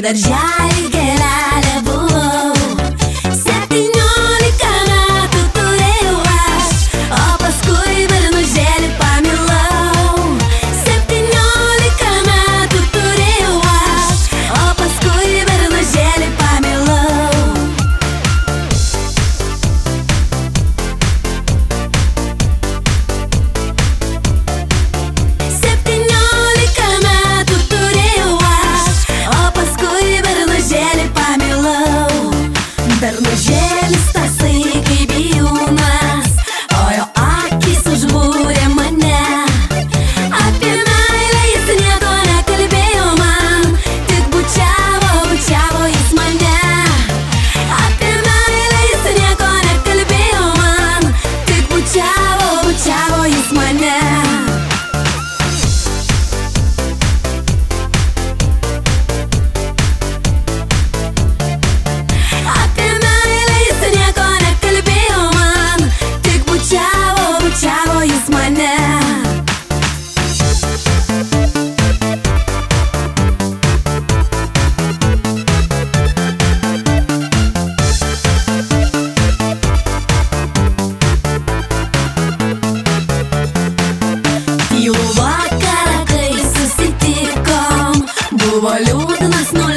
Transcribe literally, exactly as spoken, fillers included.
darželį gėlelė buvau. Septyniolika metų turėjau aš, o paskui bernužėlį pamilau. Septyniolika metų turėjau aš, o paskui bernužėlį pamilau. Septyniolika metų turėjau aš, o paskui bernužėlį pamilau. Bernužėlis tasai kaip bijūnas, o jo akys užbūrė mane. Apie meilę jis nieko nekalbėjo man, tik bučiavo, bučiavo jis mane. Apie meilę jis nieko nekalbėjo man, tik bučiavo, bučiavo jis mane. Apie meilę jis nieko nekalbėjo man, tik bučiavo, bučiavo jis mane. Tylų vakarą, kai susitikom, buvo liūdnas nulis.